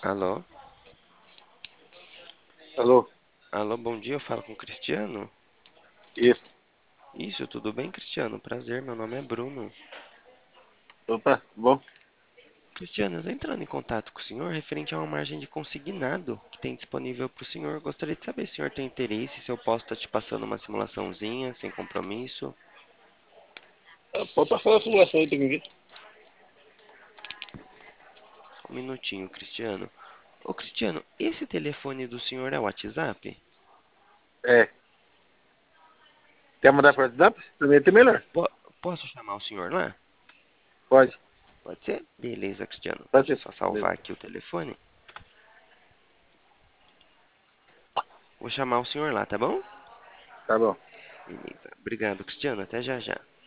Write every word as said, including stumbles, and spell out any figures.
Alô? Alô? Alô, bom dia, eu falo com o Cristiano? Isso. Isso, tudo bem, Cristiano? Prazer, meu nome é Bruno. Opa, bom? Cristiano, eu tô entrando em contato com o senhor referente a uma margem de consignado que tem disponível para o senhor. Gostaria de saber se o senhor tem interesse, se eu posso estar te passando uma simulaçãozinha, sem compromisso. Ah, pode passar a simulação aí, tem que ver. Só um minutinho, Cristiano. Ô, Cristiano, esse telefone do senhor é o WhatsApp? É. Quer mandar para o WhatsApp? Primeiro é melhor. Po- posso chamar o senhor lá? Pode. Pode ser? Beleza, Cristiano. Pode Deixa eu ser. só Beleza. salvar aqui o telefone. Vou chamar o senhor lá, tá bom? Tá bom. Beleza. Obrigado, Cristiano. Até já já.